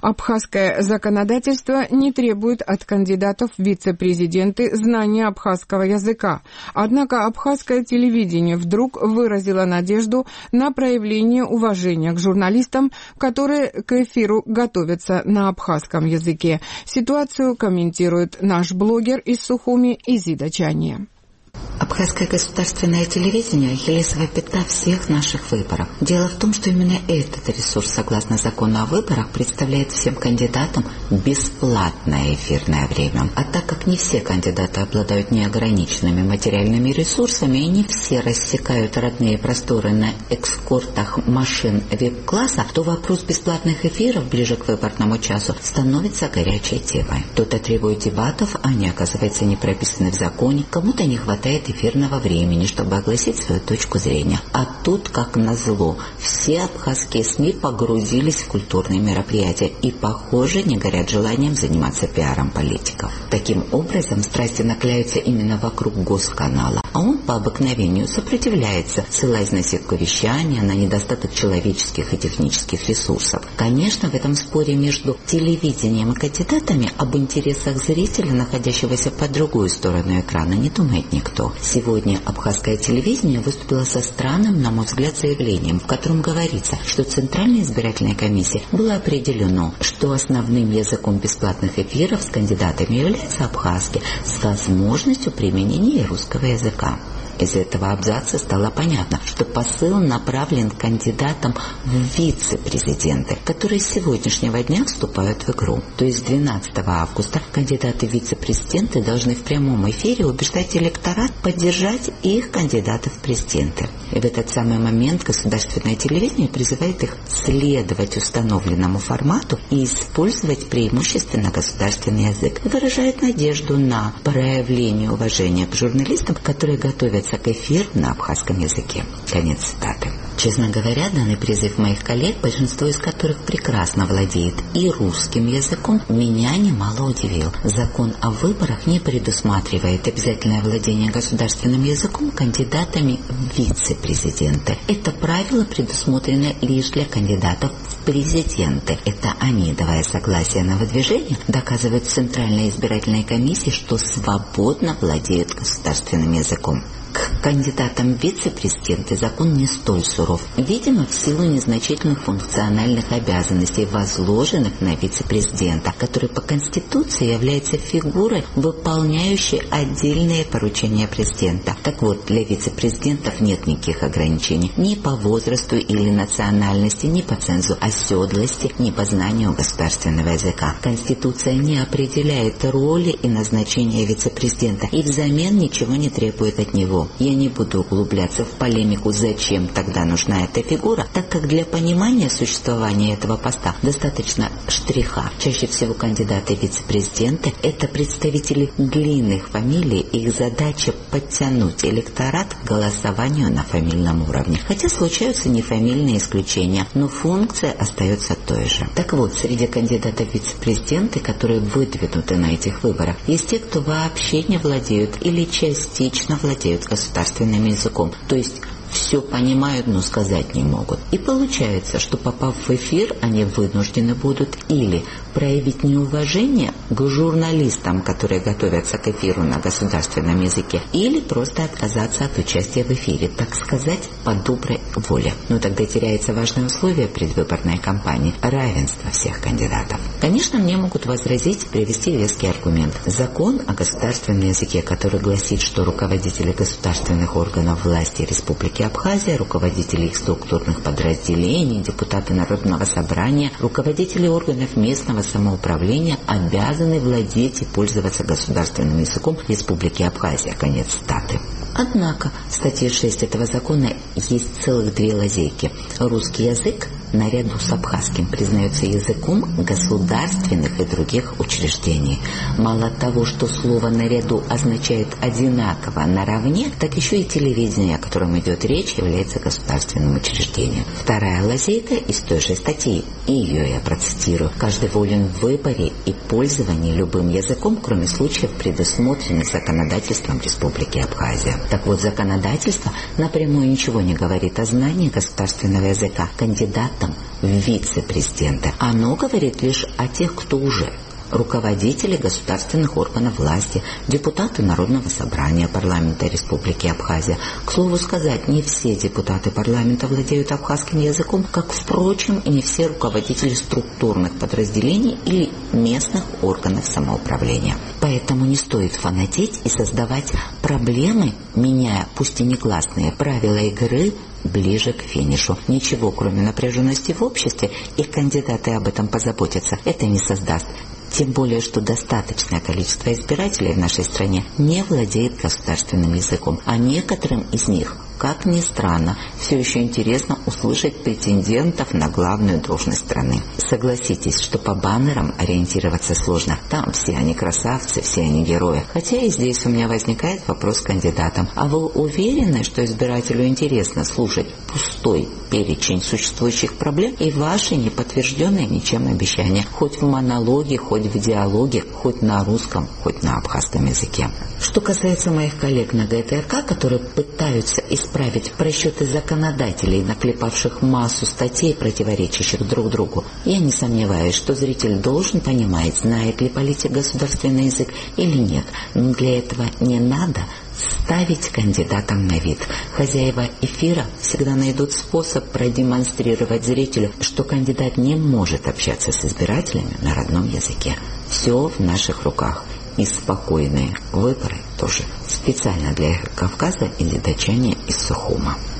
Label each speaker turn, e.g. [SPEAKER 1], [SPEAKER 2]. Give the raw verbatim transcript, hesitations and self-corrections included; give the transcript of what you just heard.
[SPEAKER 1] Абхазское законодательство не требует от кандидатов в вице-президенты знания абхазского языка. Однако абхазское телевидение вдруг выразило надежду на проявление уважения к журналистам, которые к эфиру готовятся на абхазском языке. Ситуацию комментирует наш блогер из Сухуми Изида Чанье.
[SPEAKER 2] Абхазское государственное телевидение – ахиллесова пята всех наших выборов. Дело в том, что именно этот ресурс, согласно закону о выборах, представляет всем кандидатам бесплатное эфирное время. А так как не все кандидаты обладают неограниченными материальными ресурсами и не все рассекают родные просторы на экскортах машин вип-класса, то вопрос бесплатных эфиров ближе к выборному часу становится горячей темой. Кто-то требует дебатов, а они, оказывается, не прописаны в законе, кому-то не хватает эфирного времени, чтобы огласить свою точку зрения. А тут, как назло, все абхазские СМИ погрузились в культурные мероприятия и, похоже, не горят желанием заниматься пиаром политиков. Таким образом, страсти накаляются именно вокруг госканала, а он по обыкновению сопротивляется, ссылаясь на сетку вещания, на недостаток человеческих и технических ресурсов. Конечно, в этом споре между телевидением и кандидатами об интересах зрителя, находящегося по другую сторону экрана, не думает никто. Сегодня абхазское телевидение выступило со странным, на мой взгляд, заявлением, в котором говорится, что Центральной избирательной комиссией было определено, что основным языком бесплатных эфиров с кандидатами является абхазский с возможностью применения русского языка. Из этого абзаца стало понятно, что посыл направлен к кандидатам в вице-президенты, которые с сегодняшнего дня вступают в игру. То есть двенадцатого августа кандидаты в вице-президенты должны в прямом эфире убеждать электорат поддержать их кандидатов в президенты. И в этот самый момент государственное телевидение призывает их следовать установленному формату и использовать преимущественно государственный язык. И выражает надежду на проявление уважения к журналистам, которые готовятся к эфиру на абхазском языке. Конец цитаты. Честно говоря, данный призыв моих коллег, большинство из которых прекрасно владеет и русским языком, меня немало удивил. Закон о выборах не предусматривает обязательное владение государственным языком кандидатами в вице-президенты. Это правило предусмотрено лишь для кандидатов в президенты. Это они, давая согласие на выдвижение, доказывают Центральной избирательной комиссии, что свободно владеют государственным языком. К кандидатам в вице-президенты закон не столь суров, видимо, в силу незначительных функциональных обязанностей, возложенных на вице-президента, который по Конституции является фигурой, выполняющей отдельные поручения президента. Так вот, для вице-президентов нет никаких ограничений ни по возрасту или национальности, ни по цензу оседлости, ни по знанию государственного языка. Конституция не определяет роли и назначения вице-президента и взамен ничего не требует от него. Я не буду углубляться в полемику, зачем тогда нужна эта фигура, так как для понимания существования этого поста достаточно штриха. Чаще всего кандидаты в вице-президенты – это представители длинных фамилий, их задача подтянуть электорат к голосованию на фамильном уровне. Хотя случаются нефамильные исключения, но функция остается той же. Так вот, среди кандидатов в вице-президенты, которые выдвинуты на этих выборах, есть те, кто вообще не владеют или частично владеют государственным языком, то есть все понимают, но сказать не могут. И получается, что попав в эфир, они вынуждены будут или проявить неуважение к журналистам, которые готовятся к эфиру на государственном языке, или просто отказаться от участия в эфире, так сказать, по доброй воле. Но тогда теряется важное условие предвыборной кампании – равенство всех кандидатов. Конечно, мне могут возразить, привести веский аргумент. Закон о государственном языке, который гласит, что руководители государственных органов власти Республики Абхазия, руководители их структурных подразделений, депутаты Народного собрания, руководители органов местного самоуправления обязаны владеть и пользоваться государственным языком Республики Абхазия. Конец цитаты. Однако в статье шесть этого закона есть целых две лазейки. Русский язык наряду с абхазским признается языком государственных и других учреждений. Мало того, что слово «наряду» означает одинаково наравне, так еще и телевидение, о котором идет речь, является государственным учреждением. Вторая лазейка из той же статьи, и ее я процитирую. Каждый волен в выборе и пользовании любым языком, кроме случаев, предусмотренных законодательством Республики Абхазия. Так вот, законодательство напрямую ничего не говорит о знании государственного языка. Кандидат кандидатом в вице-президенты. Оно говорит лишь о тех, кто уже руководители государственных органов власти, депутаты Народного собрания парламента Республики Абхазия. К слову сказать, не все депутаты парламента владеют абхазским языком, как, впрочем, и не все руководители структурных подразделений или местных органов самоуправления. Поэтому не стоит фанатеть и создавать проблемы, меняя, пусть и негласные, правила игры ближе к финишу. Ничего, кроме напряженности в обществе, и кандидаты об этом позаботятся, это не создаст. Тем более, что достаточное количество избирателей в нашей стране не владеет государственным языком, а некоторым из них, как ни странно, все еще интересно услышать претендентов на главную должность страны. Согласитесь, что по баннерам ориентироваться сложно. Там все они красавцы, все они герои. Хотя и здесь у меня возникает вопрос к кандидатам. А вы уверены, что избирателю интересно слушать пустой перечень существующих проблем и ваши неподтвержденные ничем обещания? Хоть в монологе, хоть в диалоге, хоть на русском, хоть на абхазском языке. Что касается моих коллег на ГТРК, которые пытаются исправить просчеты законодателей, наклепавших массу статей, противоречащих друг другу, я не сомневаюсь, что зритель должен понимать, знает ли политик государственный язык или нет. Но для этого не надо ставить кандидатам на вид. Хозяева эфира всегда найдут способ продемонстрировать зрителю, что кандидат не может общаться с избирателями на родном языке. Все в наших руках. И спокойные выборы тоже. Специально для Кавказа или датчане из Сухума.